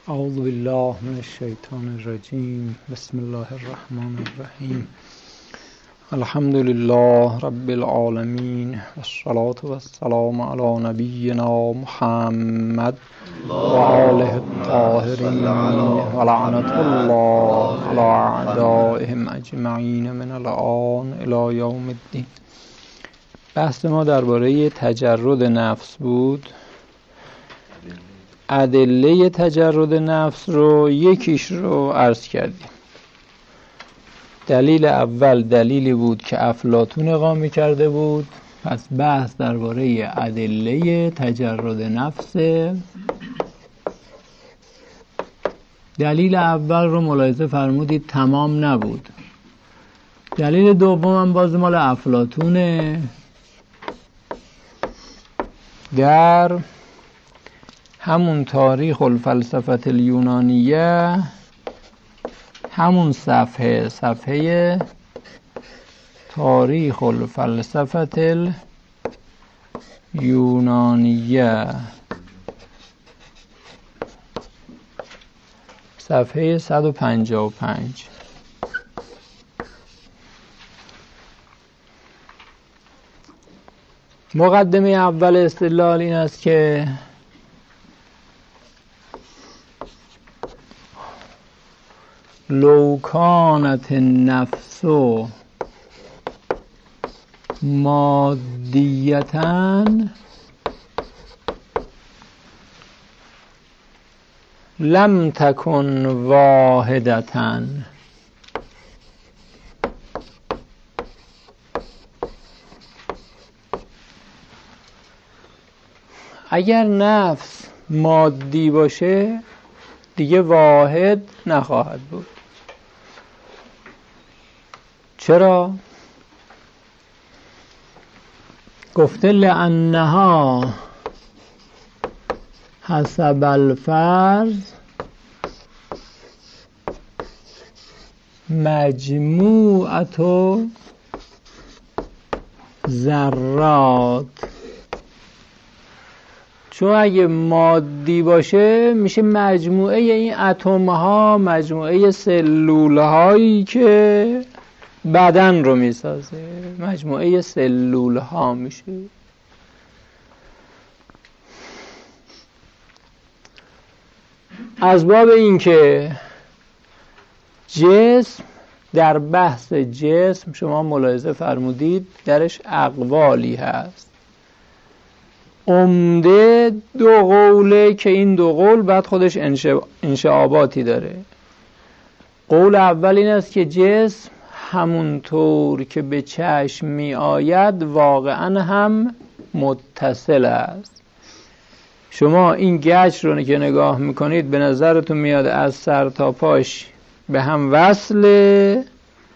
اعوذ بالله من الشیطان الرجیم. بسم الله الرحمن الرحیم. الحمد لله رب العالمین والصلاة والسلام علی نبینا محمد و آله الطاهرین و لعنت الله علی اعدائهم اجمعین من الآن الی یوم الدین. بحث ما درباره تجرد نفس بود. ادله تجرد نفس رو یکیش رو عرض کردیم. دلیل اول دلیلی بود که افلاطون اقامه کرده بود. پس بحث درباره ادله تجرد نفس. دلیل اول رو ملاحظه فرمودید تمام نبود. دلیل دوم باز مال افلاطونه. در همون تاریخ الفلسفه اليونانیه، همون صفحه تاریخ الفلسفه اليونانیه، صفحه 155. مقدمه اول استدلال این است که لو کانت النفس مادیةً لم تکن واحدةً. اگر نفس مادی باشه دیگه واحد نخواهد بود. چرا؟ گفته لأنها حسب الفرض مجموعة ذرات. چون اگه مادی باشه میشه مجموعه این اتم ها، مجموعه سلول هایی که بدن رو میسازه، مجموعه سلول ها میشه. از باب این که جسم، در بحث جسم شما ملاحظه فرمودید درش اقوالی هست. عمده دو قوله که این دو قول بعد خودش انشعاباتی داره. قول اول این است که جسم همونطور که به چشم می آید واقعا هم متصل است. شما این گچ رو که نگاه میکنید به نظرتون میاد از سر تا پاش به هم وصله.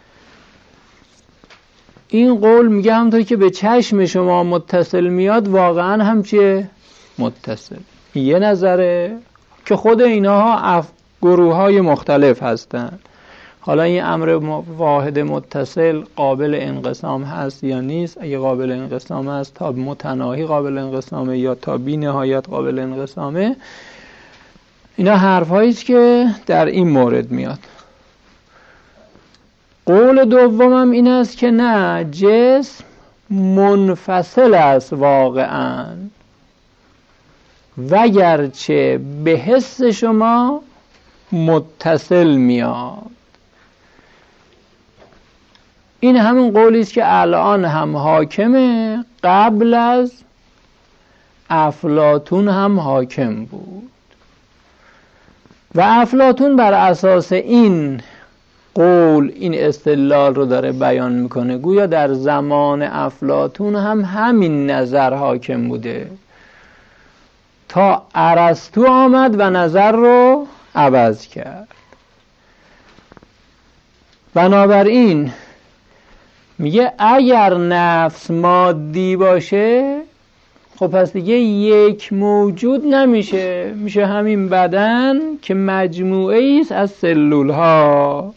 این قول میگه همونطور که به چشم شما متصل میاد واقعا هم چیه؟ متصل. یه نظره که خود اینها گروه های مختلف هستن. حالا این امر واحد متصل قابل انقسام هست یا نیست؟ اگه قابل انقسام هست تا متناهی قابل انقسامه یا تا بی نهایت قابل انقسامه؟ اینا حرف هاییست که در این مورد میاد. قول دومم این است که نه، جسم منفصل است واقعا، وگرچه به حس شما متصل میاد. این همون قولی است که الان هم حاکمه، قبل از افلاطون هم حاکم بود. و افلاطون بر اساس این قول این استدلال رو داره بیان میکنه. گویا در زمان افلاطون هم همین نظر حاکم بوده تا ارسطو آمد و نظر رو عوض کرد. بنابراین میگه اگر نفس مادی باشه خب پس دیگه یک موجود نمیشه، میشه همین بدن که مجموعه ایست از سلول ها.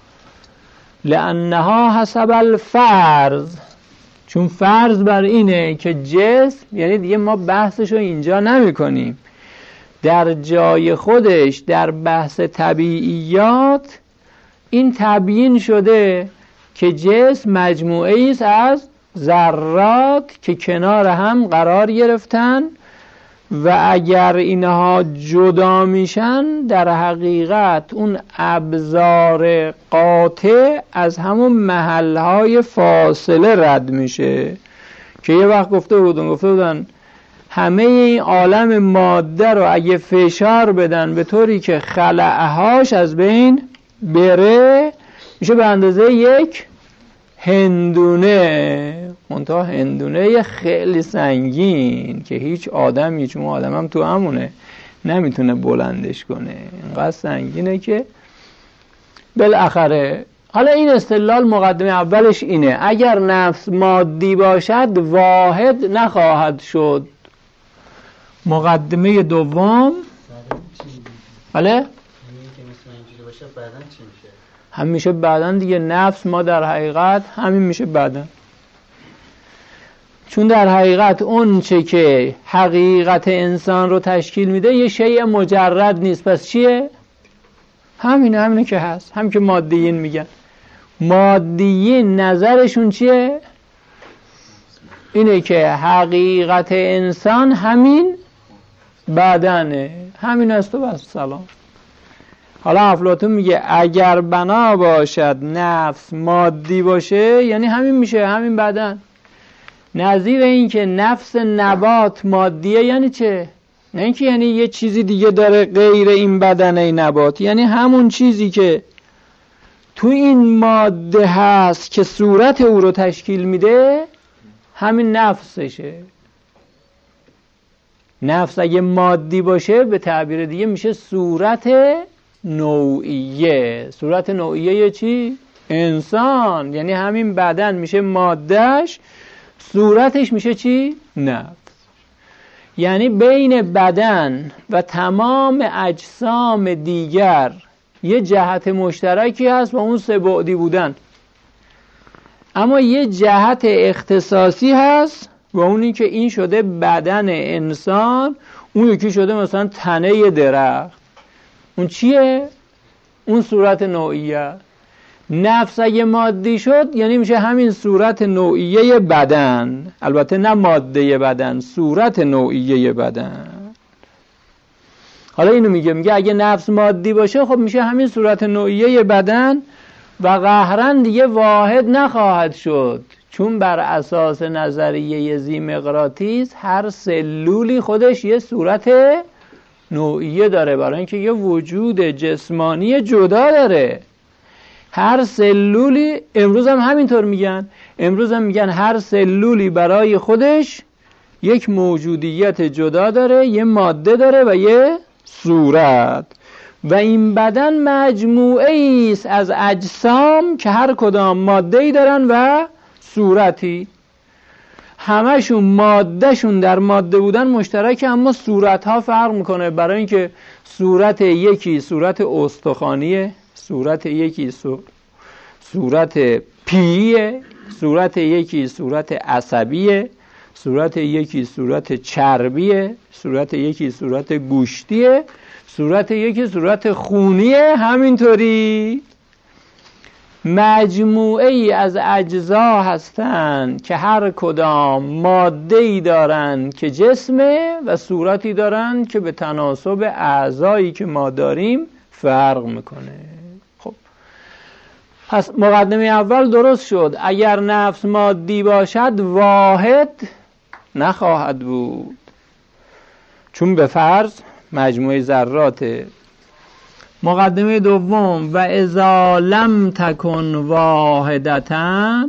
لأنها حسب الفرض، چون فرض بر اینه که جسم، یعنی دیگه ما بحثشو اینجا نمی کنیم، در جای خودش در بحث طبیعیات این تبیین شده که جسم مجموعه است از ذرات که کنار هم قرار گرفتن و اگر اینها جدا میشن در حقیقت اون ابزار قاطع از همون محلهای فاصله رد میشه که یه وقت گفته بودن همه این عالم ماده رو اگه فشار بدن به طوری که خلأهاش از بین بره میشه به اندازه یک هندونه، منتها هندونه خیلی سنگین که هیچ آدمی، چون آدم هم تو همونه، نمیتونه بلندش کنه، اینقدر سنگینه که بالاخره. حالا این استدلال مقدمه اولش اینه اگر نفس مادی باشد واحد نخواهد شد. مقدمه دوم بله هم میشه بعدن دیگه. نفس ما در حقیقت همین میشه بعدن، چون در حقیقت اون چه که حقیقت انسان رو تشکیل میده یه شیء مجرد نیست. پس چیه؟ همینه که هست. هم که مادیین میگن، مادیین نظرشون چیه؟ اینه که حقیقت انسان همین بدنه، همین است و بس سلام. حالا افلاطون میگه اگر بنا باشد نفس مادی باشه یعنی همین میشه، همین بدن. نظیر این که نفس نبات مادیه یعنی چه؟ نه اینکه یعنی یه چیزی دیگه داره غیر این بدنه نبات، یعنی همون چیزی که تو این ماده هست که صورت او رو تشکیل میده همین نفسشه. نفس اگه مادی باشه به تعبیر دیگه میشه صورت نوعیه. صورت نوعیه چی؟ انسان. یعنی همین بدن میشه مادهش، صورتش میشه چی؟ نفس. یعنی بین بدن و تمام اجسام دیگر یه جهت مشترکی هست و اون سه بعدی بودن، اما یه جهت اختصاصی هست و اونی که این شده بدن انسان، اون یکی شده مثلا تنه درخت. اون چیه؟ اون صورت نوعیه. نفس اگه مادی شد یعنی میشه همین صورت نوعیه بدن، البته نه ماده بدن، صورت نوعیه بدن. حالا اینو میگه اگه نفس مادی باشه خب میشه همین صورت نوعیه بدن و قهرا دیگه واحد نخواهد شد، چون بر اساس نظریه زیمقراطیس هر سلولی خودش یه صورت نوعیه داره، برای اینکه یه وجود جسمانی جدا داره. هر سلولی، امروز هم همینطور میگن، امروز هم میگن هر سلولی برای خودش یک موجودیت جدا داره، یه ماده داره و یه صورت. و این بدن مجموعه است از اجسام که هر کدام ماده‌ای دارن و صورتی. همشون مادهشون در ماده بودن مشترکه، اما صورتها فرق میکنه. برای اینکه صورت یکی صورت استخوانیه، صورت یکی صورت پیه، صورت یکی صورت عصبیه، صورت یکی صورت چربیه، صورت یکی صورت گوشتیه، صورت یکی صورت خونیه. همینطوری مجموعه ای از اجزا هستند که هر کدام ماده‌ای دارند که جسمه و صورتی دارند که به تناسب اعضایی که ما داریم فرق میکنه. خب پس مقدمه اول درست شد. اگر نفس مادی باشد واحد نخواهد بود، چون به فرض مجموعه ذراته. مقدمه دوم و اذا لم تکن واحدتن،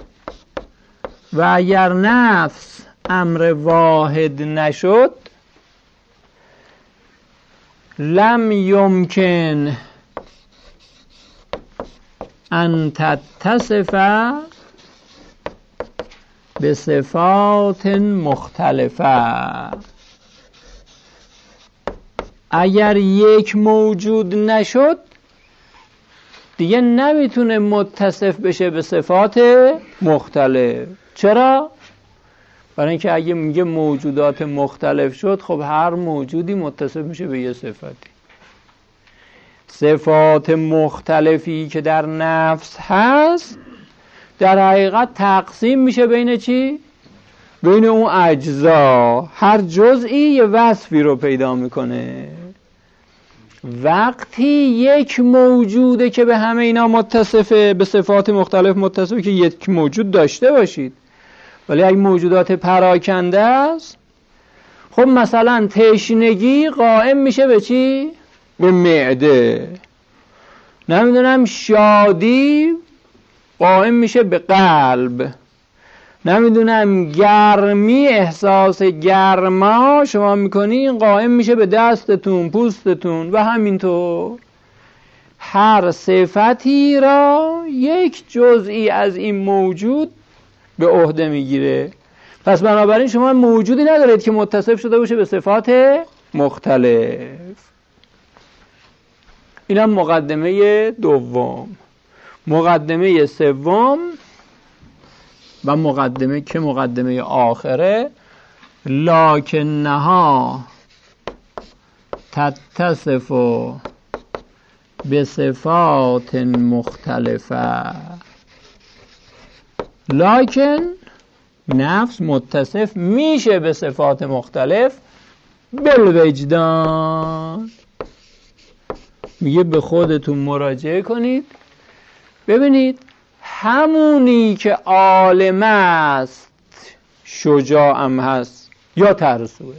و اگر نفس امر واحد نشد لم یمکن ان تتصف به صفات مختلفه. اگر یک موجود نشد دیگه نمیتونه متصف بشه به صفات مختلف. چرا؟ برای اینکه اگه میگه موجودات مختلف شد، خب هر موجودی متصف میشه به یه صفتی. صفات مختلفی که در نفس هست در حقیقت تقسیم میشه بین چی؟ بین اون اجزا. هر جزئی یه وصفی رو پیدا میکنه. وقتی یک موجوده که به همه اینا متصفه، به صفات مختلف متصفه، که یک موجود داشته باشید، ولی اگه موجودات پراکنده است، خب مثلا تشنگی قائم میشه به چی؟ به معده. نمیدونم شادی قائم میشه به قلب. نمیدونم گرمی، احساس گرما شما میکنین قائم میشه به دستتون، پوستتون و همینطور. هر صفتی را یک جزئی از این موجود به عهده میگیره. پس بنابراین شما موجودی ندارید که متصف شده باشه به صفات مختلف. اینم مقدمه دوم. مقدمه سوم و مقدمه که مقدمه آخره، لکنها تتصف به صفات مختلفه. لکن نفس متصف میشه به صفات مختلف بالوجدان. میگه به خودتون مراجعه کنید ببینید همونی که عالم است شجاعم هست یا ترسوه.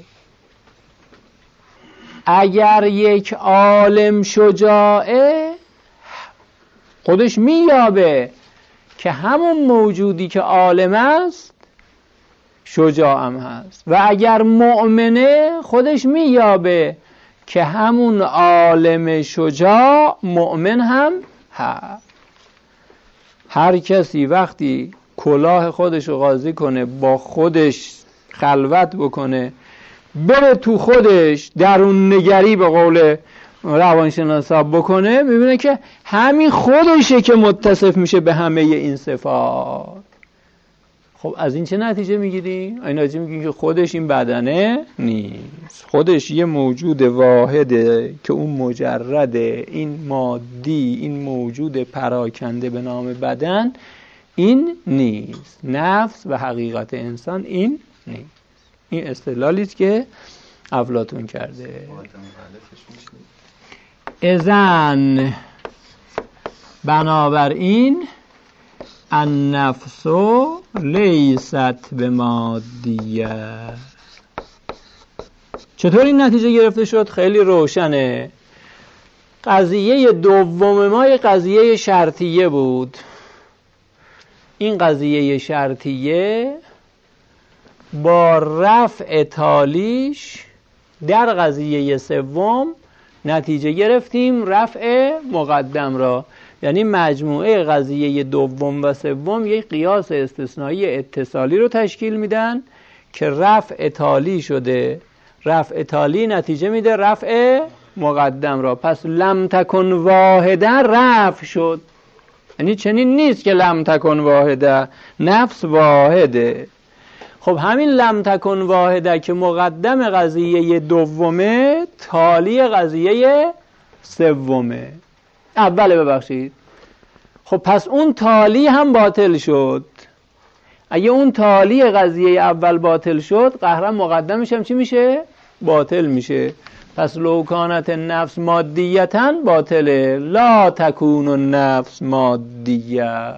اگر یک عالم شجاعه، خودش مییابه که همون موجودی که عالم است شجاعم هست، و اگر مؤمنه خودش مییابه که همون عالم شجاع مؤمن هم هست. هر کسی وقتی کلاه خودش رو قاضی کنه، با خودش خلوت بکنه، بره تو خودش درون نگری به قول روانشناسا بکنه، میبینه که همین خودشه که متصف میشه به همه این صفات. خب از این چه نتیجه میگیریم؟ این نتیجه میگیریم که خودش این بدنه نیست، خودش یه موجود واحده که اون مجرده، این مادی، این موجود پراکنده به نام بدن این نیست. نفس و حقیقت انسان این نیست. این استدلالی است که افلاطون کرده. اذن بنابراین النفس لیست بمادیه. چطور این نتیجه گرفته شد؟ خیلی روشنه. قضیه دوم ما یه قضیه شرطیه بود. این قضیه شرطیه با رفع تالیش در قضیه سوم نتیجه گرفتیم رفع مقدم را. یعنی مجموعه قضیه دوم و سوم یک قیاس استثنایی اتصالی رو تشکیل میدن که رفع تالی شده. رفع تالی نتیجه میده رفع مقدم را. پس لم تکن واحده رفع شد. یعنی چنین نیست که لم تکن واحده، نفس واحده. خب همین لم تکن واحده که مقدم قضیه دومه، تالی قضیه سومه. ببخشید. خب پس اون تالی هم باطل شد. اگه اون تالی قضیه اول باطل شد، قهرن مقدمش هم چی میشه؟ باطل میشه. پس لو کانت النفس مادیتا باطله، لا تکون النفس مادیه.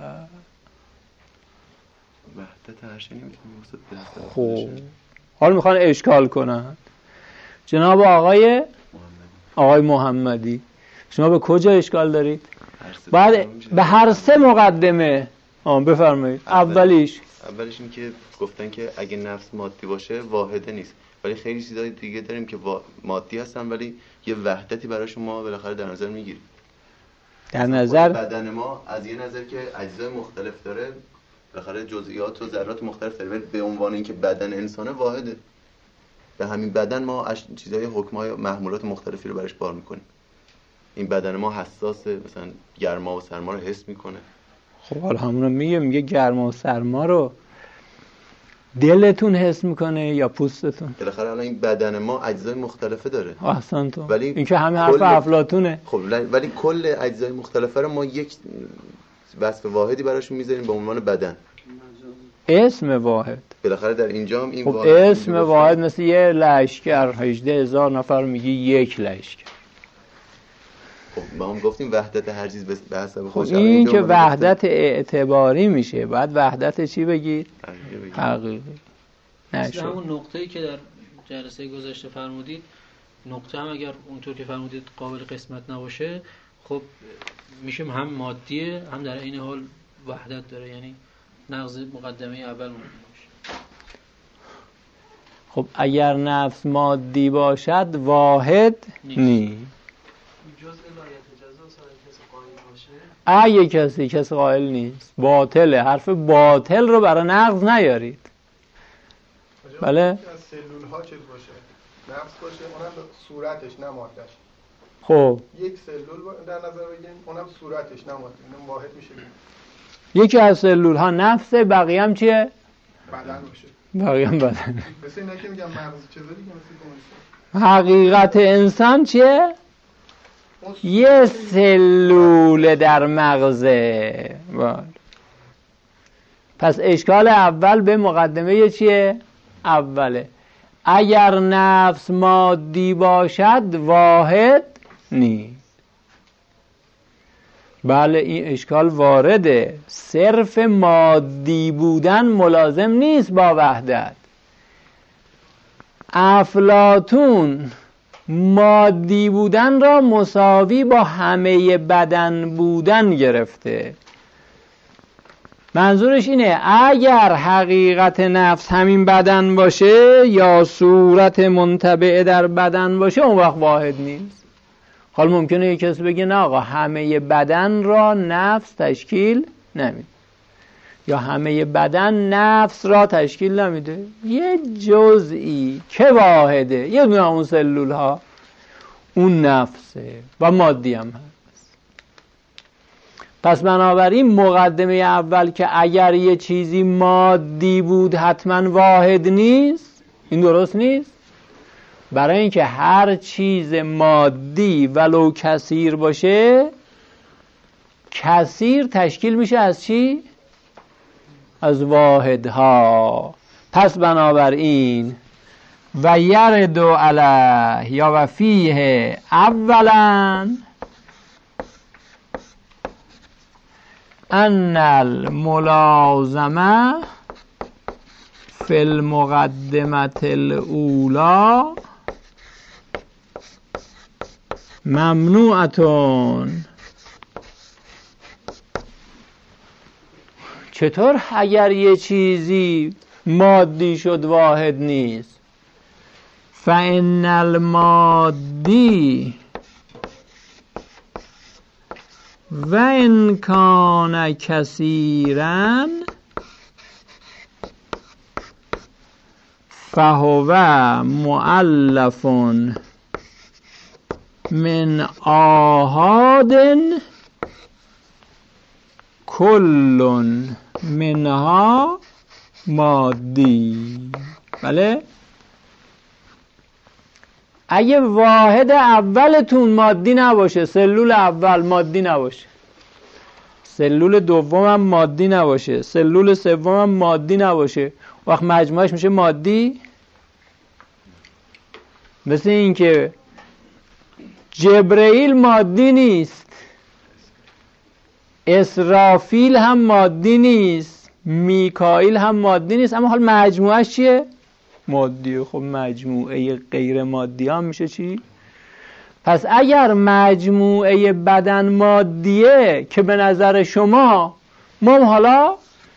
خب حالا میخوان اشکال کنن. جناب آقای محمدی، شما به کجا اشکال دارید؟ بعد به هر سه مقدمه بفرمایید. اولیش این که گفتن که اگه نفس مادی باشه واحده نیست، ولی خیلی چیزای دیگه داریم که مادی هستن ولی یه وحدتی برای شما بالاخره در نظر میگیریم. در نظر بدن ما از یه نظر که اجزای مختلف داره، بالاخره جزئیات و ذرات مختلف داره، ولی به عنوان اینکه بدن انسانه واحده. به همین بدن ما چیزای حکمای محمولات مختلفی رو برش بار میکنیم. این بدن ما حساسه، مثلا گرما و سرما رو حس میکنه. خب حالا همون رو میگه گرما و سرما رو دلتون حس میکنه یا پوستتون؟ بالاخره الان این بدن ما اجزای مختلفه داره. احسن تو. ولی این که همه حرف افلاطونه. خب ولی کل اجزای مختلفه رو ما یک وصف واحدی براشون میذاریم به عنوان بدن. اسم واحد. بالاخره در اینجا هم این خب اسم واحد مثل یه لشکر 18,000 نفر میگی یک لشکر. خب ما هم گفتیم وحدت هر چیز به حسب خودش. خب این که وحدت اعتباری میشه، بعد وحدت چی بگید؟ حقیقی. نشه. همون نقطه‌ای که در جلسه گذشته فرمودید، نقطه هم اگر اونطور که فرمودید قابل قسمت نباشه، خب میشه هم مادیه هم در این حال وحدت داره، یعنی نقض مقدمه اول ممکن باشه. خب اگر نفس مادی باشد واحد نیست. اگه کسی قائل نیست باطله. حرف باطل رو برای نقض نیارید. بله؟ از سلول ها چیز باشه، نفس باشه، اونم صورتش نه مادهش. خب یک سلول در نظر بگیریم، اونم صورتش نه ماده، اونم واحد میشه. یکی از سلول ها نفسه، بقیه هم چیه؟ بدن باشه. بقیه هم بدن. مثل اینا که میگم مغز چیزا دیگه مثل حقیقت انسان چیه؟ یه سلول در مغزه. پس اشکال اول به مقدمه چیه؟ اوله. اگر نفس مادی باشد واحد نیست. بله این اشکال وارده. صرف مادی بودن ملازم نیست با وحدت. افلاطون مادی بودن را مساوی با همه بدن بودن گرفته. منظورش اینه اگر حقیقت نفس همین بدن باشه یا صورت منطبع در بدن باشه اون وقت واحد نیست. حالا ممکنه یک کسی بگه نه آقا همه بدن را نفس تشکیل نمیده یا همه بدن نفس را تشکیل نمیده. یه جزئی که واحده، یه دونه اون سلول ها، اون نفسه و مادی هم هست. پس بنابراین مقدمه اول که اگر یه چیزی مادی بود حتما واحد نیست، این درست نیست. برای اینکه هر چیز مادی ولو کثیر باشه، کثیر تشکیل میشه از چی؟ از واحدها. پس بنابراین و یردو علیه یا و فیه اولا ان الملازمه فی المقدمه الاولی ممنوعتون. چطور اگر یه چیزی مادی شد واحد نیست؟ فإن المادی و ان کان کثیرا فهو مؤلف من آحاد کل منها مادی. بله؟ اگه واحد اولتون مادی نباشه، سلول اول مادی نباشه، سلول دوم هم مادی نباشه، سلول سوم هم مادی نباشه، وقت مجموعش میشه مادی. مثل این که جبرئیل مادی نیست، اسرافیل هم مادی نیست، میکائیل هم مادی نیست، اما حال مجموعش چیه؟ مادیه. خب مجموعه غیر مادی هم میشه چی؟ پس اگر مجموعه بدن مادیه که به نظر شما ما حالا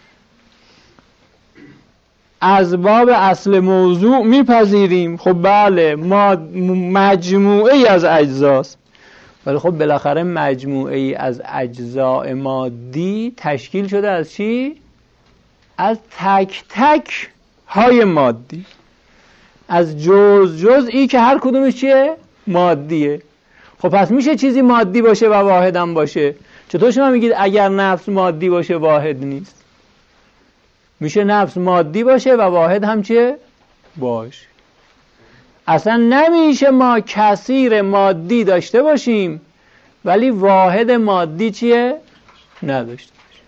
از باب اصل موضوع میپذیریم، خب بله ما مجموعه ای از اجزاست، ولی خب بالاخره مجموعه ای از اجزاء مادی تشکیل شده از چی؟ از تک تک های مادی، از جزئی که هر کدومش چیه؟ مادیه. خب پس میشه چیزی مادی باشه و واحد هم باشه. چطور شما میگید اگر نفس مادی باشه واحد نیست؟ میشه نفس مادی باشه و واحد هم چیه؟ باشه. اصلا نمیشه ما کثیر مادی داشته باشیم ولی واحد مادی چیه؟ نداشته باشیم.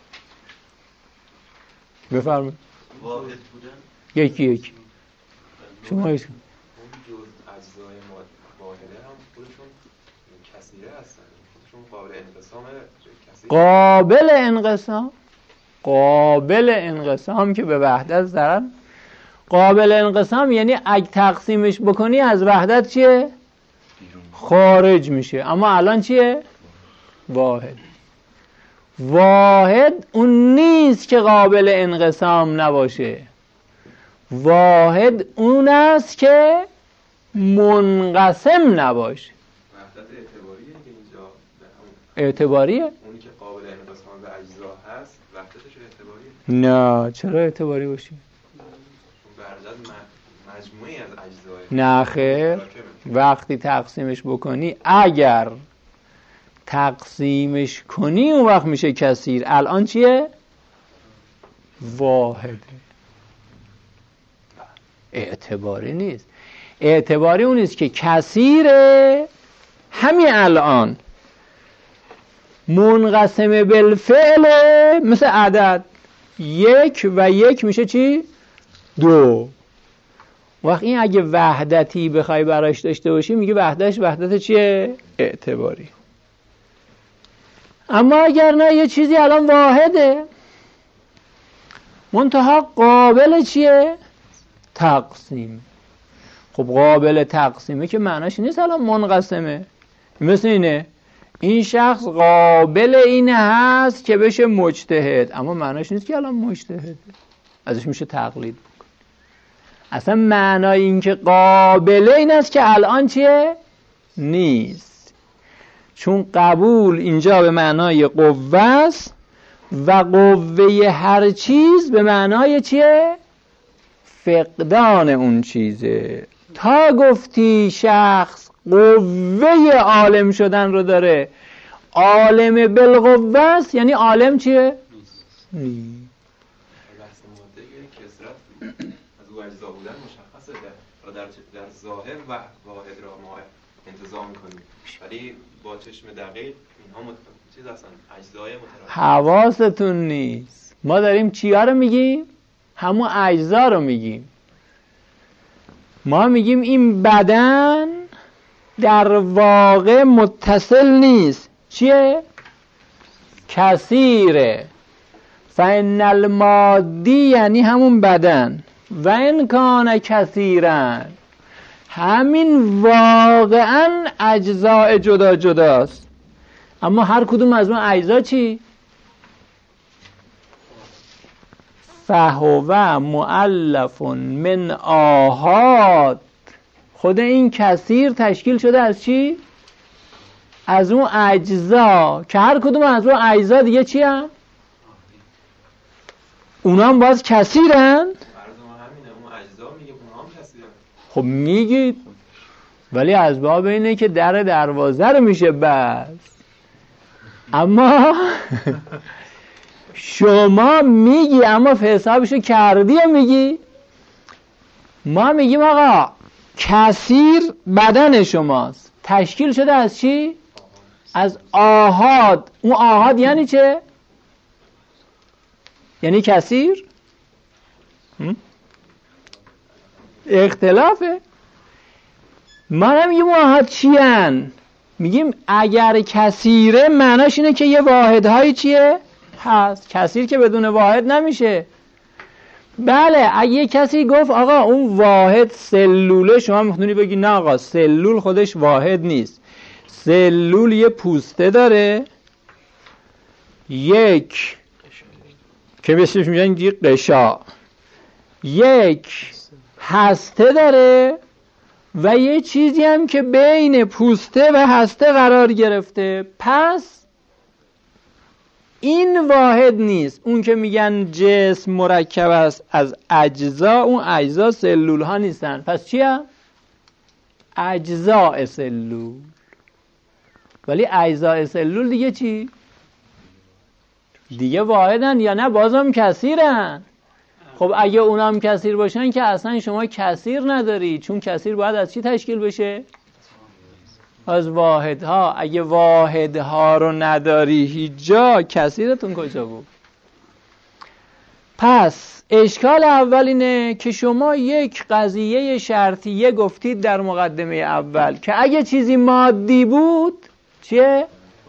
بفرمایید. واحد بودن یکی شما ایش کن. اون جز اجزای واحده هم خودشون کثیره هستن، خودشون قابل انقسام کثیر. قابل انقسام که به وحدت ضرب. قابل انقسام یعنی اگه تقسیمش بکنی از وحدت چیه؟ خارج میشه. اما الان چیه؟ واحد اون نیست که قابل انقسام نباشه. واحد اون است که منقسم نباشه. وحدت اعتباریه که اینجا اعتباریه؟ اونی که قابل انقسام به اجزا هست وحدتش اعتباریه؟ نه، چرا اعتباری باشه؟ برجت مجموعی از اجزای. نه خیر، وقتی تقسیمش بکنی، اگر تقسیمش کنی اون وقت میشه کثیر. الان چیه؟ واحده. اعتباری نیست. اعتباری اون نیست که کثیره. همین الان منقسم بالفعل، مثل عدد 1 و 1 میشه چی؟ 2. وقت این اگه وحدتی بخوای براش داشته باشی میگه وحدت چیه؟ اعتباری. اما اگر نه یه چیزی الان واحده منتها قابل چیه؟ تقسیم. خب قابل تقسیمه که معناش نیست الان منقسمه. مثل اینه این شخص قابل این هست که بشه مجتهد، اما معناش نیست که الان مجتهده، ازش میشه تقلید بکن. اصلا معنای این که قابله این است که الان چیه؟ نیست. چون قبول اینجا به معنای قوه است و قوه هر چیز به معنای چیه؟ فقدان اون چیزه. تا گفتی شخص قوه عالم شدن رو داره، عالم بالقوه است، یعنی عالم چیه؟ نیست. بحث ماده کثرت از او اجزا بودن مشخصه در ظاهر و واحد را ما انتزاع می‌کنیم، ولی با چشم دقیق اینها چیز هستن، اجزای مترادف. حواستون نیست. ما داریم چیا رو میگیم؟ همون اجزا رو میگیم. ما میگیم این بدن در واقع متصل نیست. چیه؟ کثیره. فإن المادی یعنی همون بدن و ان کان کثیرا، همین واقعا اجزاء جدا جداست، اما هر کدوم از اون اجزا چی؟ فهو مؤلف من آحاد. خود این کثیر تشکیل شده از چی؟ از اون اجزا که هر کدوم از اون اجزا دیگه چی هم؟ اونا هم باز کثیرن؟ خب میگید، ولی از باب اینه که در دروازه رو میشه بست. اما شما میگی اما حسابشو کردی و میگی. ما میگیم آقا کثیر بدن شماست، تشکیل شده از چی؟ از آحاد. اون آحاد یعنی چه؟ یعنی کثیر؟ اختلافه. ما نمیگیم آحاد چی هن؟ میگیم اگر کثیره معناش اینه که یه واحدهایی چیه؟ هست. کثیر که بدون واحد نمیشه. بله اگه کسی گفت آقا اون واحد سلوله، شما میتونی بگی نه آقا سلول خودش واحد نیست. سلول یه پوسته داره، یک که بهش میگن قشا، یک هسته داره و یه چیزی هم که بین پوسته و هسته قرار گرفته. پس این واحد نیست. اون که میگن جسم مرکب است از اجزا، اون اجزا سلول ها نیستن. پس چیه؟ اجزاء سلول. ولی اجزاء سلول دیگه چی؟ دیگه واحدن یا نه بازم کثیرن؟ خب اگه اونم کثیر باشن که اصلا شما کثیر نداری، چون کثیر باید از چی تشکیل بشه؟ از واحدها. اگه واحدها رو نداری هیچ جا، کثیرتون کجا بود؟ پس اشکال اول اینه که شما یک قضیه شرطیه گفتید در مقدمه اول که اگه چیزی مادی بود چیه؟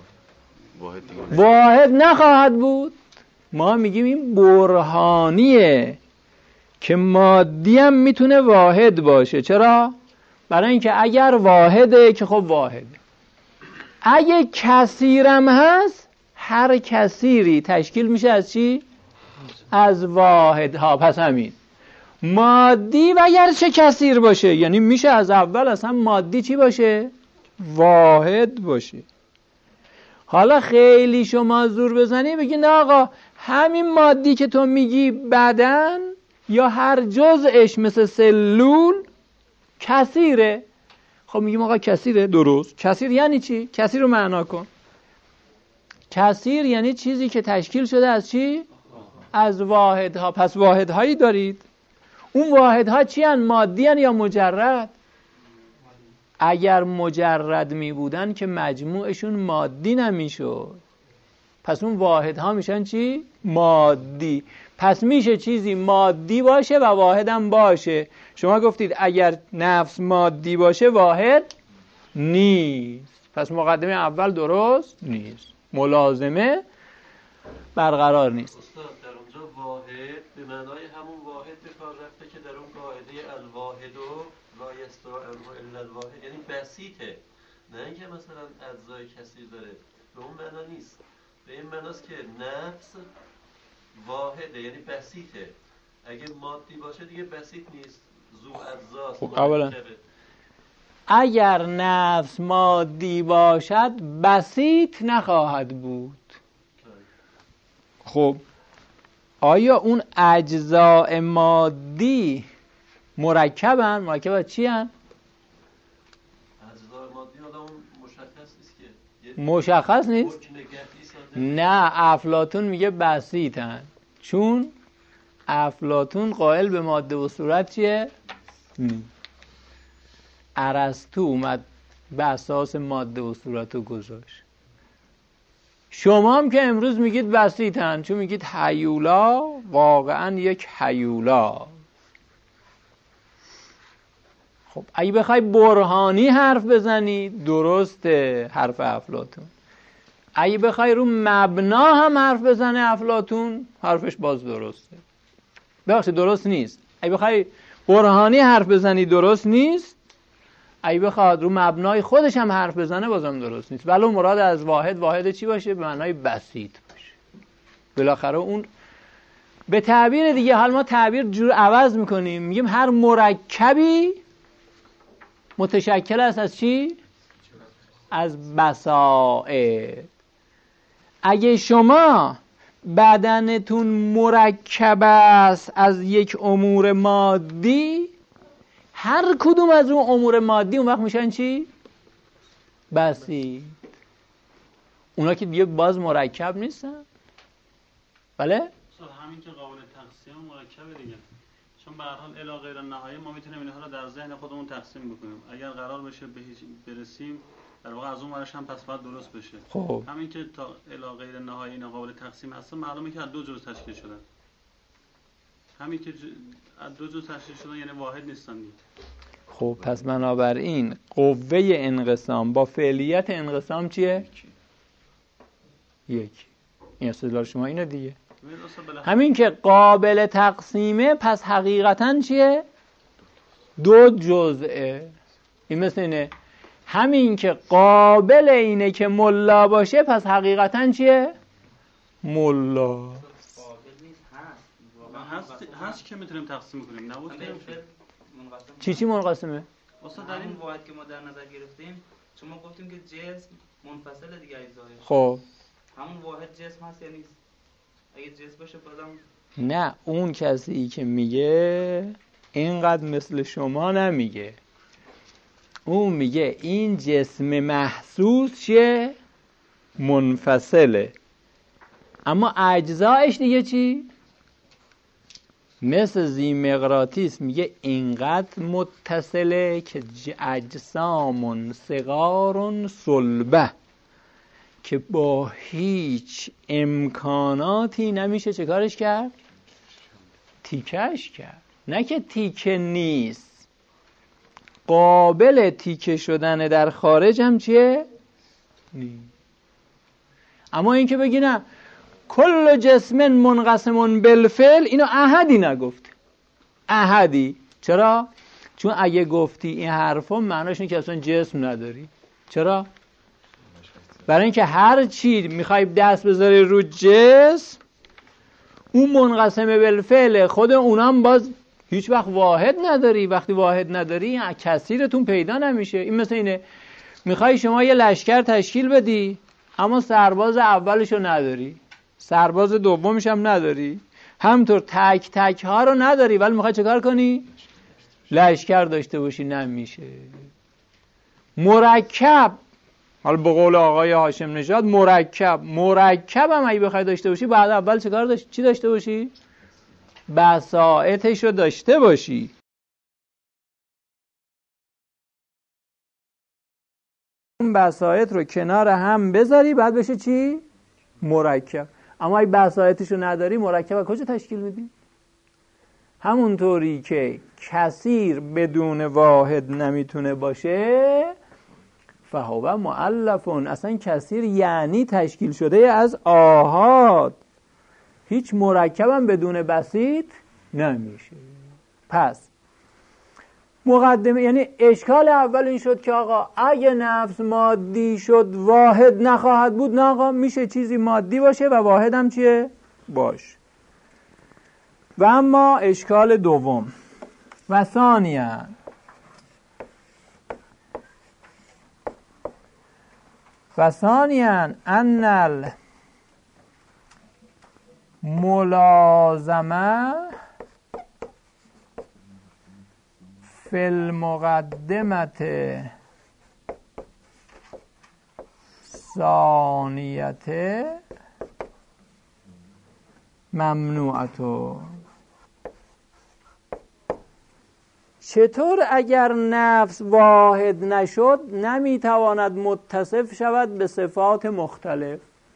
واحد نخواهد بود. ما میگیم این برهانیه که مادی هم میتونه واحد باشه. چرا؟ برای اینکه اگر واحده که خب واحده، اگه کثیرم هست هر کثیری تشکیل میشه از چی؟ از واحدها. پس همین مادی و اگر چه کثیر باشه، یعنی میشه از اول اصلا مادی چی باشه؟ واحد باشه. حالا خیلی شما زور بزنی بگی نه آقا همین مادی که تو میگی بدن یا هر جزءش مثل سلول کثیره. خب میگیم آقا کثیره، درست. کثیر یعنی چی؟ کثیر رو معنا کن. کثیر یعنی چیزی که تشکیل شده از چی؟ از واحدها. پس واحدهایی دارید. اون واحدها چی هن؟ مادی هن یا مجرد؟ اگر مجرد می بودن که مجموعشون مادی نمیشد. پس اون واحدها میشن چی؟ مادی. پس میشه چیزی مادی باشه و واحد هم باشه. شما گفتید اگر نفس مادی باشه واحد نیست. پس مقدمه اول درست نیست، ملازمه برقرار نیست. استاد در اونجا واحد به معنای همون واحد به کار رفته که در اون قاعده الواحد و لا یستوی الا الواحد، یعنی بسیطه، نه اینکه مثلا اجزای کثیر داره. به اون معنا نیست. به این معناست که نفس واحده یعنی بسیطه. اگه مادی باشه دیگه بسیط نیست، ذو اجزاست. خب اولا اگر نفس مادی باشد بسیط نخواهد بود. خب آیا اون اجزاء مادی مرکبن؟ مرکب از چی هن؟ اجزاء مادی آدم مشخص نیست که مشخص نیست؟ نه، افلاطون میگه بسیطن، چون افلاطون قائل به ماده و صورت چیه؟ ارسطو اومد به اساس ماده و صورت رو گذاشت. شما هم که امروز میگید بسیطن، چون میگید هیولا واقعا یک هیولا. خب اگه بخوای برهانی حرف بزنی درسته حرف افلاطون، اگه بخوای رو مبنا هم حرف بزنه افلاطون حرفش باز درسته. ببخشید درست نیست. اگه بخوای برهانی حرف بزنی درست نیست، اگه بخواد رو مبنای خودش هم حرف بزنه بازم درست نیست. ولو مراد از واحد چی باشه؟ به معنای بسیط باشه. بالاخره اون به تعبیر دیگه، حال ما تعبیر جور عوض میکنیم، میگیم هر مرکبی متشکل است از چی؟ از بساطه. اگه شما بدنتون مرکب است از یک امور مادی، هر کدوم از اون امور مادی اون وقت میشن چی؟ بسیط. اونا که دیگه باز مرکب نیستن. بله؟ همین که قابل تقسیم مرکبه دیگه، چون به هر حال الی غیر النهایه ما میتونیم اینها رو در ذهن خودمون تقسیم بکنیم. اگر قرار بشه به هیچ برسیم در واقع از اون ورش هم پس باید درست بشه. خب همین که تا الی غیر النهایه اینا قابل تقسیم هستن، معلومه که از دو جزء تشکیل شدن. همین که از دو جزء تشکیل شدن یعنی واحد نیستن دیگه. خب پس بنابراین قوه انقسام با فعلیت انقسام چیه؟ یک. این استدلال شما اینه دیگه. همین که قابل تقسیمه پس حقیقتاً چیه؟ دو جزئه. این مثل اینه همین که قابل اینه که ملا باشه پس حقیقتاً چیه؟ ملا. هست که میتونیم تقسیم کنیم، نبود که چی منقسمه؟ اصلا در این واحد که ما در نظر گرفتیم چون ما گفتیم که جسم منفصل دیگه اجزایش. خب همون واحد جسم هست یا نیست؟ اگه جسم باشه بازم نه، اون کسی که میگه اینقدر مثل شما نمیگه. اون میگه این جسم محسوس چیه؟ منفصله، اما اجزایش دیگه چی؟ مثل زیمقراطیس میگه اینقدر متصله که اجسام صغار صلبه، که با هیچ امکاناتی نمیشه چه کارش کرد؟ تیکش کرد. نه که تیکه نیست، قابل تیکه شدن در خارج هم چیه؟ نیست. اما این که بگی نه کل جسم منقسم بالفعل، اینو احدی نگفت. احدی. چرا؟ چون اگه گفتی این حرفا معناش اینه که اصلا جسم نداری. چرا؟ برای اینکه هر چی میخوای دست بذاری رو جسم، اون منقسم بالفعل خود اونم باز هیچ وقت واحد نداری. وقتی واحد نداری کثیرتون پیدا نمیشه. این مثل اینه میخوای شما یه لشکر تشکیل بدی اما سرباز اولشو نداری، سرباز دومش هم نداری، همطور تک تک ها رو نداری، ولی میخوای چه کار کنی؟ لشکر داشته باشی. نمیشه. مرکب، حالا به قول آقای هاشم نژاد مرکب هم اگه بخوای داشته باشی بعد اول چه کار چی داشته باشی؟ بساطش رو داشته باشی. اون بساط رو کنار هم بذاری بعد بشه چی؟ مرکب. اما اگه بساطش رو نداری مرکب از کجا تشکیل میدی؟ همونطوری که کثیر بدون واحد نمیتونه باشه، فهو مؤلفون، اصلا کثیر یعنی تشکیل شده از آحاد، هیچ مرکبم بدون بسیط نمیشه. پس مقدمه، یعنی اشکال اول این شد که آقا اگه نفس مادی شد واحد نخواهد بود. نه آقا، میشه چیزی مادی باشه و واحد هم چیه؟ باش. و اما اشکال دوم، و ثانیاً ان الملازمه فی المقدمت ثانیت ممنوعتو. چطور اگر نفس واحد نشد نمیتواند متصف شود به صفات مختلف؟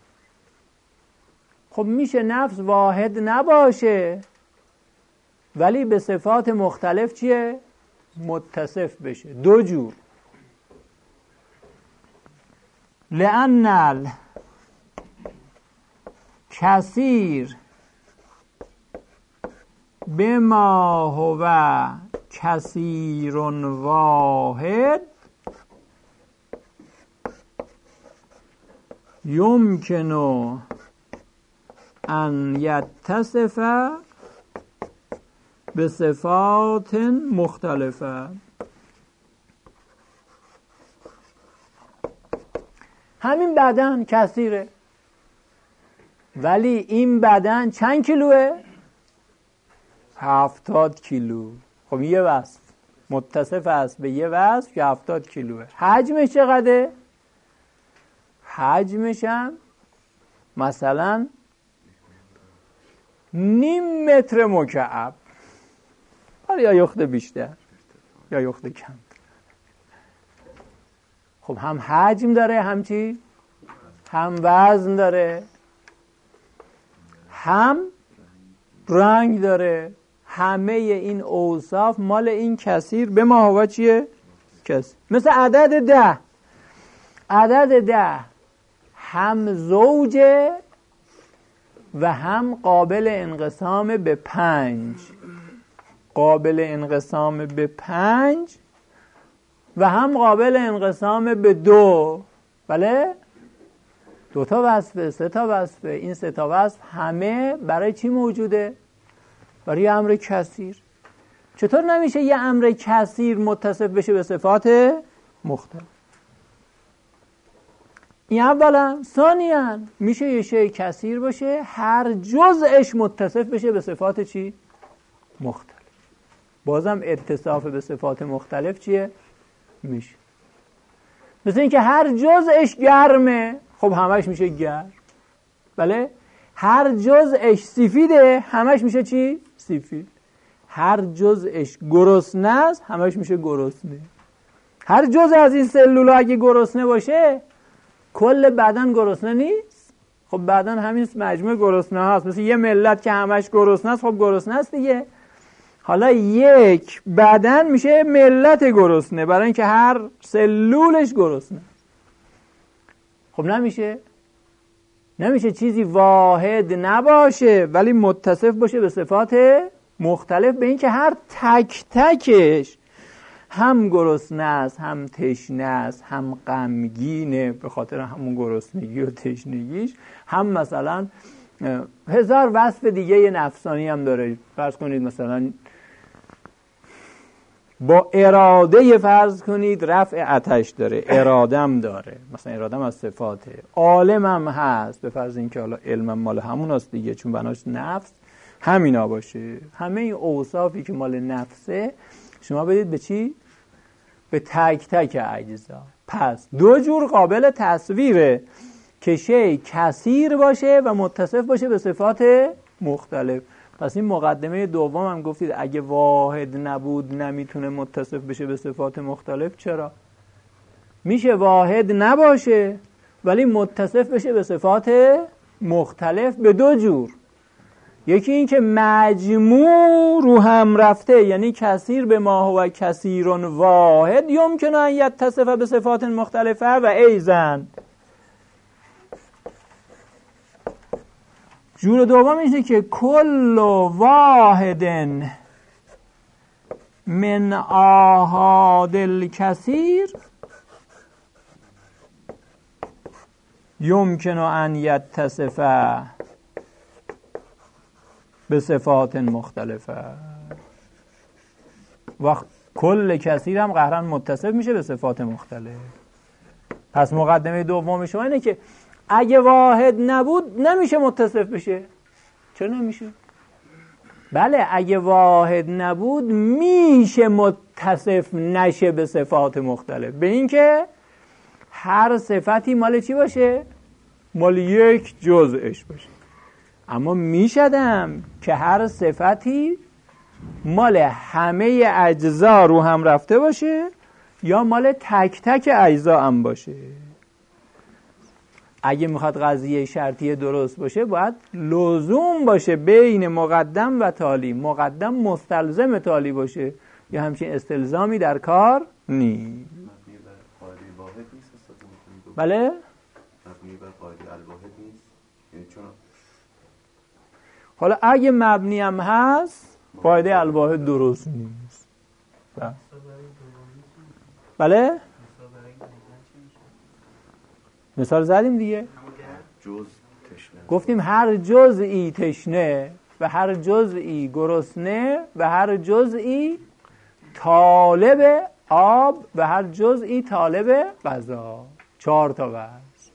خب میشه نفس واحد نباشه ولی به صفات مختلف چیه؟ متصف بشه. دو جور. لأن الکثیر بما هو کثیر واحد یمکن ان یتصف به صفات مختلفه. همین بدن کثیره ولی این بدن چند کیلوه؟ 70 کیلو. خب یه وصف متصف است به یه وصف که 70 کیلوه. حجمش چقدره؟ حجمش هم مثلا 0.5 متر مکعب، یا یخت بیشتر یا یخت کم. خب هم حجم داره، هم چی؟ هم وزن داره، هم رنگ داره. همه این اوصاف مال این کثیر به ما هوا چیه؟ کثیر. مثل عدد 10. عدد 10 هم زوجه و هم قابل انقسام به 5. قابل انقسام به 5 و هم قابل انقسام به 2. بله؟ 2 تا وصفه، 3 تا وصفه. این 3 تا وصف همه برای چی موجوده؟ برای امر کثیر. چطور نمیشه یه امر کثیر متصف بشه به صفات مختلف؟ این اولا. ثانیاً میشه یه شی کثیر باشه هر جزءش متصف بشه به صفات چی؟ مختلف. بازم اتصاف به صفات مختلف چیه؟ میشه. مثل اینکه هر جزءش گرمه، خب همش میشه گرم. بله؟ هر جزءش سفیده، همش میشه چی؟ سفید. هر جزءش گرسنه است همش میشه گرسنه. هر جزء از این سلول اگه گرسنه باشه کل بدن گرسنه نیست. خب بدن همین مجموعه گرسنه هاست. مثل یه ملت که همش گرسنه است، خب گرسنه است دیگه. حالا یک بدن میشه ملت گرسنه برای اینکه هر سلولش گرسنه. خب نمیشه چیزی واحد نباشه ولی متصف باشه به صفات مختلف، به این که هر تک تکش هم گرسنه است، هم تشنه است، هم غمگینه به خاطر همون گرسنگی و تشنگیش، هم مثلا هزار وصف دیگه نفسانی هم داره. فرض کنید مثلا با اراده فرض کنید رفع آتش داره، ارادم داره، مثلا ارادم از صفاته، عالمم هست، به فرض اینکه حالا علمم مال همون هست دیگه چون بناش نفس همینا باشه. همه این اوصافی که مال نفسه شما بدید به چی؟ به تک تک اجزا. پس دو جور قابل تصویره که شی کثیر باشه و متصف باشه به صفات مختلف. پس این مقدمه دوم هم گفتید اگه واحد نبود نمیتونه متصف بشه به صفات مختلف. چرا؟ میشه واحد نباشه ولی متصف بشه به صفات مختلف به دو جور. یکی این که مجموع رو هم رفته، یعنی کثیر به ما هو کثیر واحد یمکن ان یتصف به صفات مختلفه و ایزن. جور دوم اینه که کل واحد من آحاد الکثیر یمکن ان یتصف به صفات مختلفه و کل کثیر هم قهرن متصف میشه به صفات مختلف. پس مقدمه دوم شما اینه که اگه واحد نبود نمیشه متصف بشه. چرا نمیشه؟ بله اگه واحد نبود میشه متصف نشه به صفات مختلف، به این که هر صفتی مال چی باشه؟ مال یک جزءش باشه. اما میشدم که هر صفتی مال همه اجزا رو هم رفته باشه یا مال تک تک اجزا هم باشه. اگه میخواد قضیه شرطیه درست باشه باید لزوم باشه بین مقدم و تالی، مقدم مستلزم تالی باشه یا همچین استلزامی در کار نیست. بله؟ مبنی بر قاعده الواحد نیست. یعنی چون حالا اگه مبنی هم هست قاعده الواحد درست نیست. بله؟ مثال زدیم دیگه. گفتیم هر جزئی تشنه و هر جزئی گرسنه و هر جزئی طالب آب و هر جزئی طالب غذا. 4 تا وصف.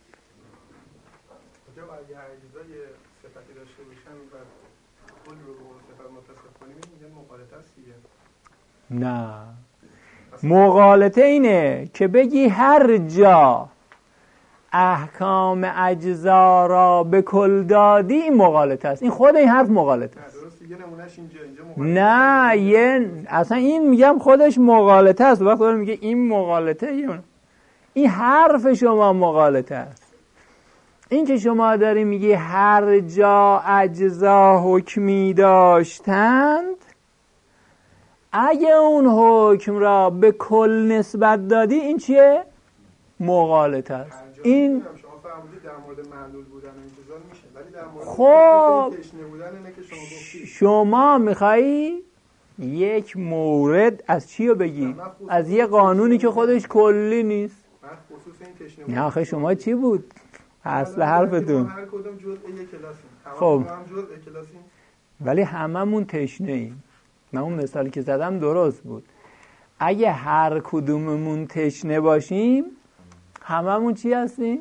اگه اجزای صفتی داشته باشن و کل رو به صفت متصف کنیم میگن مغالطه است دیگه. نه مغالطه اینه که بگی هر جا احکام اجزا را به کل دادی این مغالطه است. این خود این حرف مغالطه است. درسته یه نمونهش اینجا نه اصلا این میگم خودش مغالطه است. وقتی دارم میگه این مغالطه، این حرف شما مغالطه است. این که شما داری میگی هر جا اجزا حکمی داشتند، اگه اون حکم را به کل نسبت دادی این چیه؟ مغالطه است. این شما فهمیدید در مورد معلول بودن انتزاع میشه، ولی در مورد خب تشنه بودن اینه که شما گفتید. شما میخوایی یک مورد از چی رو بگی؟ از یه قانونی که خودش کلی نیست. نه آخه شما چی بود؟ اصل حرفتون هر کدوم جزء یک کلاسیم. خب هم جزء کلاسیم. ولی هممون تشنه ایم. من اون مثالی که زدم درست بود. اگه هر کدوممون تشنه باشیم هممون چی هستیم؟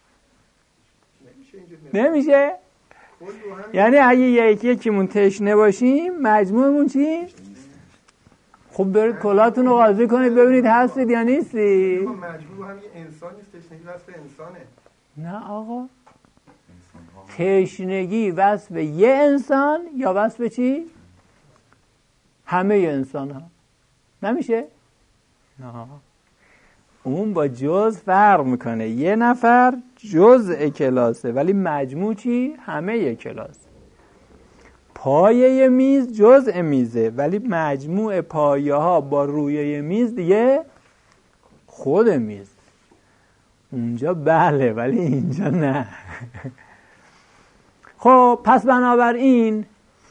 نمیشه. یعنی اگه یکیمون تشنه باشیم مجموعمون چی؟ خب برید کلاتون رو قاضی کنید ببینید هستید یا نیستی. مجموع هم یه انسان نیست، تشنگی وصف انسانه. نه آقا، تشنگی وصف یه انسان یا وصف چی؟ همه انسان ها نمیشه؟ نه، اون با جز فرق میکنه. یه نفر جزء کلاسه ولی مجموع چی؟ همه کلاس. پایه میز جزء میزه ولی مجموع پایه ها با رویه میز دیگه خود میز. اونجا بله ولی اینجا نه. خب پس بنابراین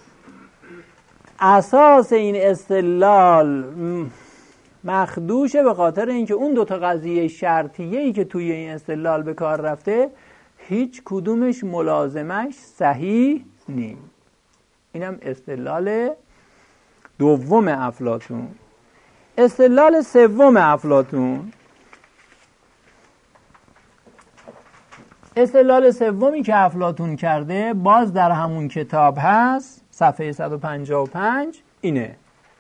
اساس این استدلال مخدوشه به خاطر اینکه اون دوتا قضیه شرطیه‌ای که توی این استدلال به کار رفته هیچ کدومش ملازمش صحیح نیست. اینم استدلال دوم افلاطون. استدلال سوم افلاطون، استدلال سومی که افلاطون کرده باز در همون کتاب هست، صفحه 155 اینه: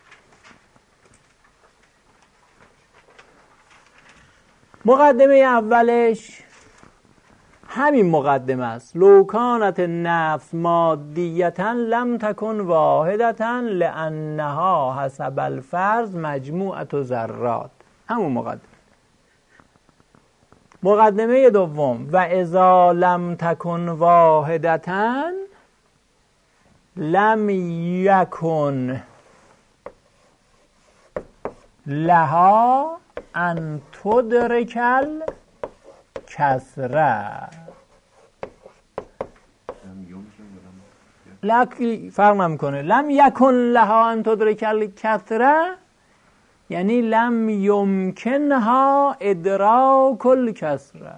مقدمه اولش همین مقدمه است: لو کانت نفس مادیتا لم تکن واحدتا لانها حسب الفرض مجموعة ذرات. همون مقدمه. مقدمه دوم: و اذا لم تکن واحدتا لم یکن لها ان تدرک الکسره. لکی فرق نمیکنه. لم یکن لها ان تدرک الکسره یعنی لم یمکنها ادراک الکسره.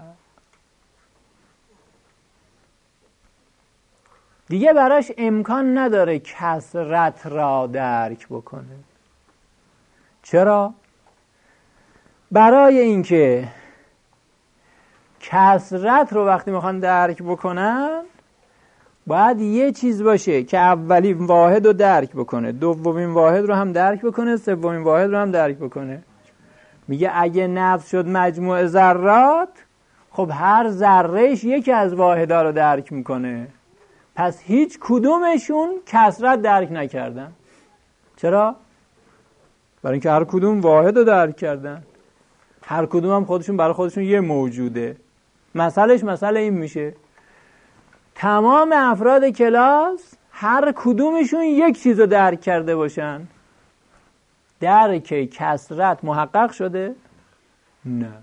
دیگه براش امکان نداره کسرت را درک بکنه. چرا؟ برای اینکه کسرت رو وقتی میخوان درک بکنن باید یه چیز باشه که اولین واحد رو درک بکنه، دومین واحد رو هم درک بکنه، سومین واحد رو هم درک بکنه. میگه اگه نفس شد مجموع ذرات، خب هر ذرهش یکی از واحدها رو درک میکنه. پس هیچ کدومشون کسرت درک نکردن. چرا؟ برای اینکه هر کدوم واحد رو درک کردن. هر کدوم هم خودشون برای خودشون یه موجوده. مسئله این میشه: تمام افراد کلاس هر کدومشون یک چیز رو درک کرده باشن. درک کسرت محقق شده؟ نه.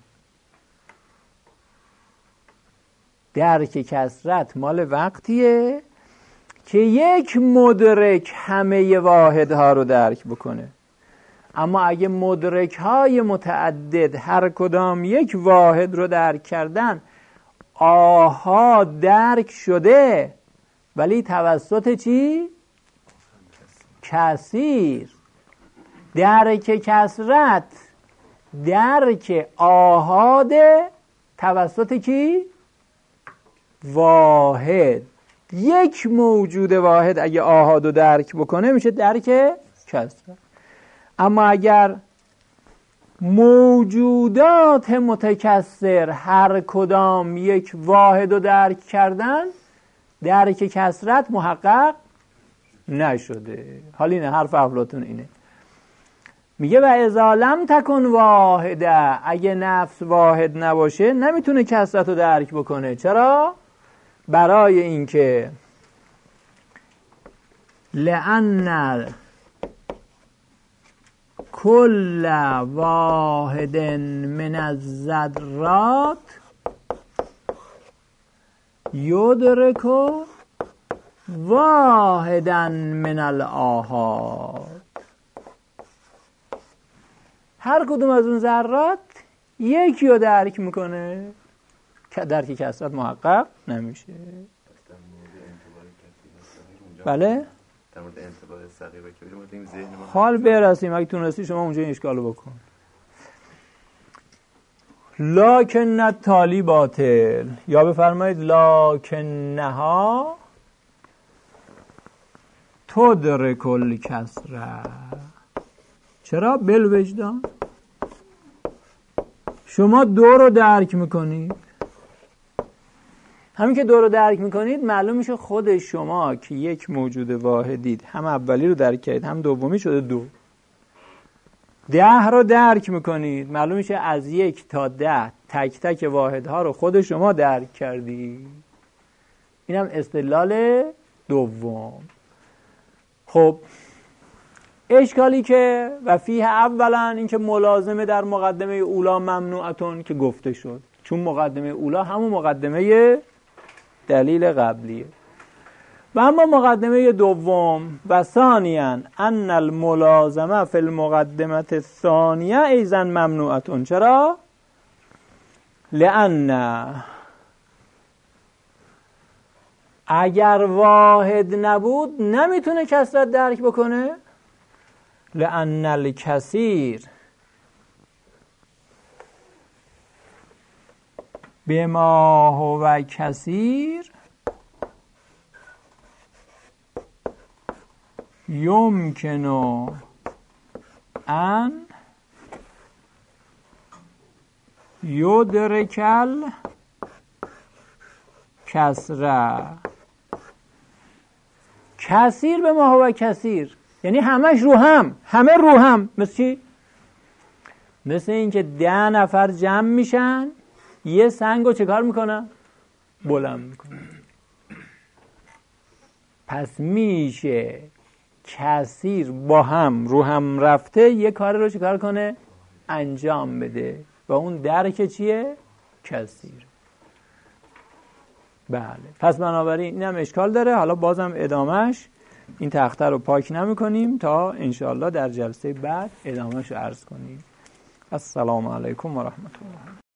درک کسرت مال وقتیه که یک مدرک همه واحدها رو درک بکنه. اما اگه مدرک های متعدد هر کدام یک واحد رو درک کردن، آها درک شده ولی توسط چی؟ کثیر. درک کسرت درک آحاد توسط کی؟ واحد. یک موجود واحد اگه آحاد رو درک بکنه میشه درک کسرت. اما اگر موجودات متکثر هر کدام یک واحد رو درک کردن، درک کسرت محقق نشده. حالا اینه حرف افلاطون اینه. میگه و اذا لم تکن واحده، اگه نفس واحد نباشه نمیتونه کسرت رو درک بکنه. چرا؟ برای اینکه لأن کل واحد من الذرات یدرک واحدا من الآحاد. هر کدوم از اون ذرات یکی رو درک میکنه که درک کسرت محقق نمیشه. بله؟ در مورد انتباه صغیر که بریم این ذهن ما حال برسیم. اگه تونستی شما اونجا این اشکالو بکن. لکن تالی باطل، یا بفرمایید لکنها تدرک الکسره. چرا؟ بالوجدان. شما دو رو درک میکنید، همین که 2 رو درک میکنید معلوم میشه خود شما که یک موجود واحدید، هم اولی رو درک کردید هم دومی شده 2. 10 رو درک میکنید معلوم میشه از 1 تا 10 تک تک واحدها رو خود شما درک کردید. اینم استدلال دوم. خب اشکالی که و فیه اولا این که ملازمه در مقدمه اولا ممنوعتون که گفته شد، چون مقدمه اولا همون مقدمه دلیل قبلیه. و اما مقدمه دوم و ثانیاً ان الملازمه فی المقدمه الثانیه ایضا ممنوعتون. چرا؟ لأن اگر واحد نبود نمیتونه کثرت درک بکنه. لأن الکثیر بما هو کثیر یمکن ان یدرک الکثره. کثیر به ما هو کثیر یعنی همش رو هم، همه رو هم. مثل چی؟ مثل این که 10 نفر جمع میشن یه سنگو چه کار میکنن؟ بلند میکنن. پس میشه کثیر با هم رو هم رفته یه کاری رو چه کار کنه؟ انجام بده و اون درک چیه؟ کثیر. بله. پس بنابراین اینم اشکال داره. حالا بازم ادامهش این تخته رو پاک نمی کنیم تا انشاءالله در جلسه بعد ادامهش رو عرض کنیم. السلام علیکم و رحمت الله.